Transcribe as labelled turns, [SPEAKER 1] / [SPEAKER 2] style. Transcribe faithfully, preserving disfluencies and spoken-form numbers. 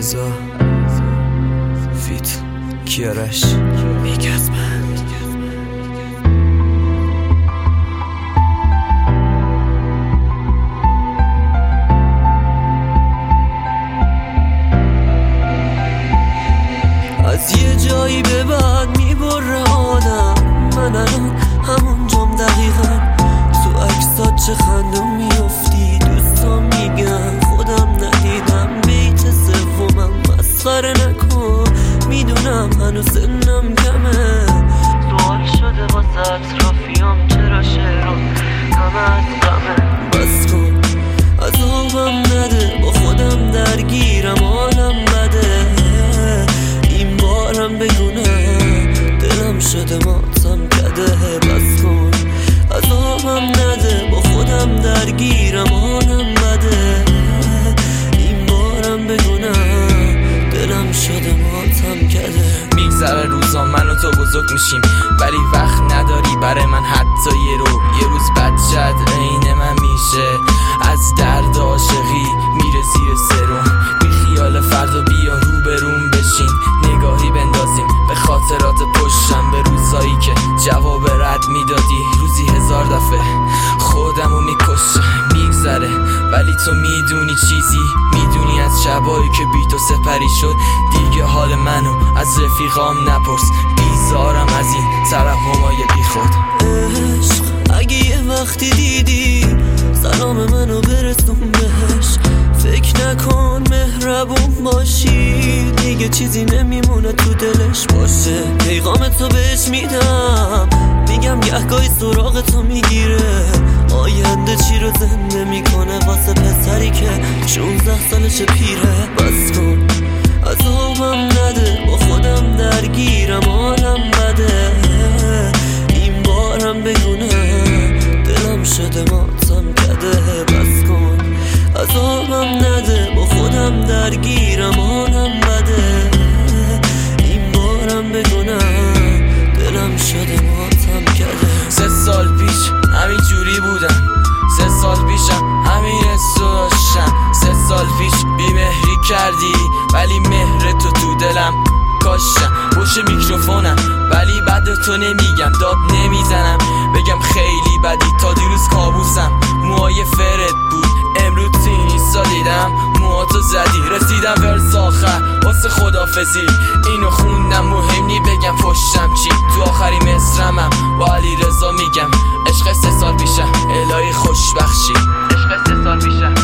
[SPEAKER 1] علیرضا فیت کیارش میگز من از یه جایی به بعد میبره آدم. من الان همونجام دقیقا تو عکسات چه خندم میافتی. دوستان میگن خودم ندیدم. بیت سومم مسخره نکن، میدونم هنوز سنم کمه. سوال شده واسه اطرافیام چرا شعرم همه از غمه. بس کن عذابم نده، با خودم درگیرم حالم بده. این بارم بگونه دلم شده ماتم کده. بس کن عذابم نده، با خودم درگیرم حالم بده. این بارم بگونه دلم شده ماتم کده.
[SPEAKER 2] میگذره روزا من و تو بزرگ میشیم، ولی وقت نداری برای من حتی یه رو. یه روز بچت عین من میشه، از درد عاشقی میره زیر سرم. بی خیال فردا بیا رو برون بشین، نگاهی بندازیم به خاطرات پشتم، به روزایی که جواب رد میدادی روزی هزار دفعه خودمو میکشم. میگذره ولی تو میدونی چیزی، میدونی از شبایی که بی تو سپری شد دیگه حال منو از رفیقام نپرس. بیزارم از این ترحمای بی خود.
[SPEAKER 1] عشق اگه یه وقتی دیدی سلام منو برسون بهش. فکر نکن مهربون باشی، دیگه چیزی نمیمونه تو دلش باشه. پیغام تو بهش میدم، میگم گهگاهی سراغ تو میگیره. آینده چی رو زنده میکنه واسه پسری که شونزده سالش پیره. بس کن عذابم نده، با خودم درگیرم حالم بده. این بارم بگونه دلم شده ماتم کده. بس کن عذابم نده، با خودم درگیرم حالم بده. این بارم بگونه دلم شده ماتم کده.
[SPEAKER 2] سه سال پیش همین جوری بودم، سه سال پیشم همین حسو داشتم. سه سال پیش بیمهری کردی ولی مهر تو تو دلم کاشتم. پشت میکروفونم ولی بعد تو نمیگم، داد نمیزنم بگم خیلی بدی. تا دیروز کابوسم موهای فرد بود، امروز تو این ایسا دیدم موهاتو زدی. رسیدم ورس آخر واسه خدافزی، اینو خوندم مهم نی بگم پشتم چی. تو آخری مصرمم با علیرضا میگم عشق سه سال پیشم الهی خوشبخشی. عشق سه سال پیشم